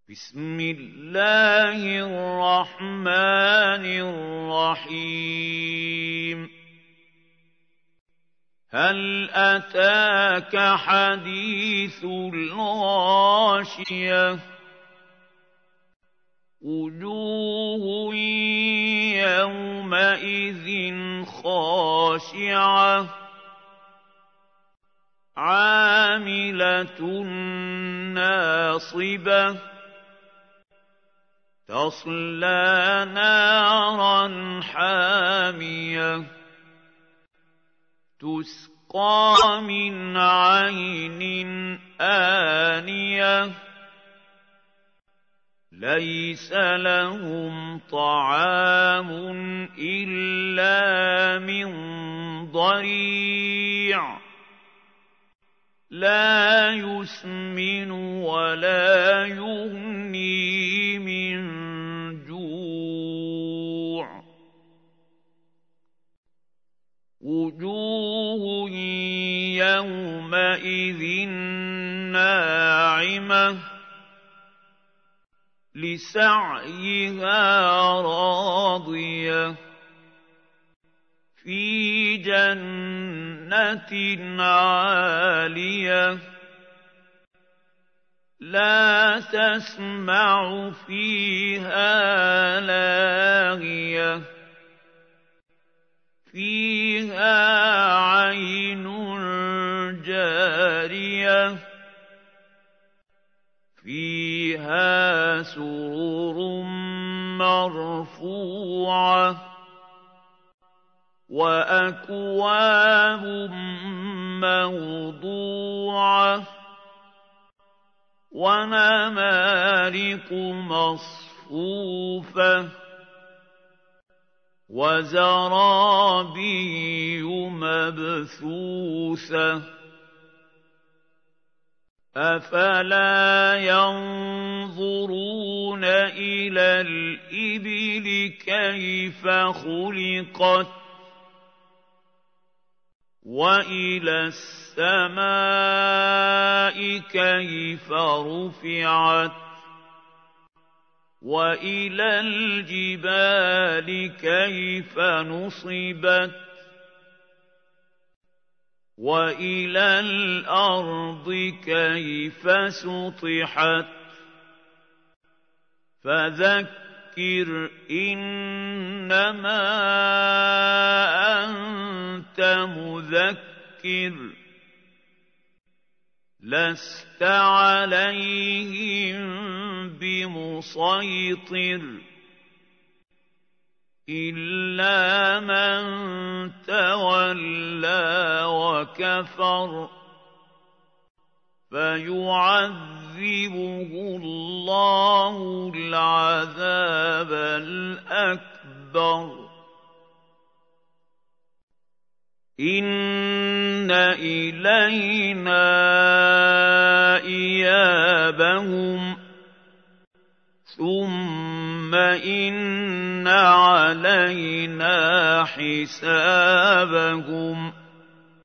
بسم الله الرحمن الرحيم هل أتاك حديث الغاشية وجوه يومئذ خاشعة عاملة ناصبة تصلى نارا حامية تسقى من عين آنية ليس لهم طعام إلا من ضريع لا يسمن ولا يغني من جوع وجوه يومئذ ناعمة لسعيها راضية في جنة عالية لا تسمع فيها لاغية فيها عين جارية فيها سرر مرفوعة وأكواب موضوعة ونمارق مصفوفة وزرابي مبثوثة أفلا ينظرون إلى الإبل كيف خلقت وإلى السماء كيف رفعت وإلى الجبال كيف نصبت وإلى الأرض كيف سطحت فذكر إنما أنت مذكر لست عليهم بمسيطر إلا من تولى وكفر فيعذبه الله العذاب الأكبر إن إلينا إيابهم ثم إن علينا حسابهم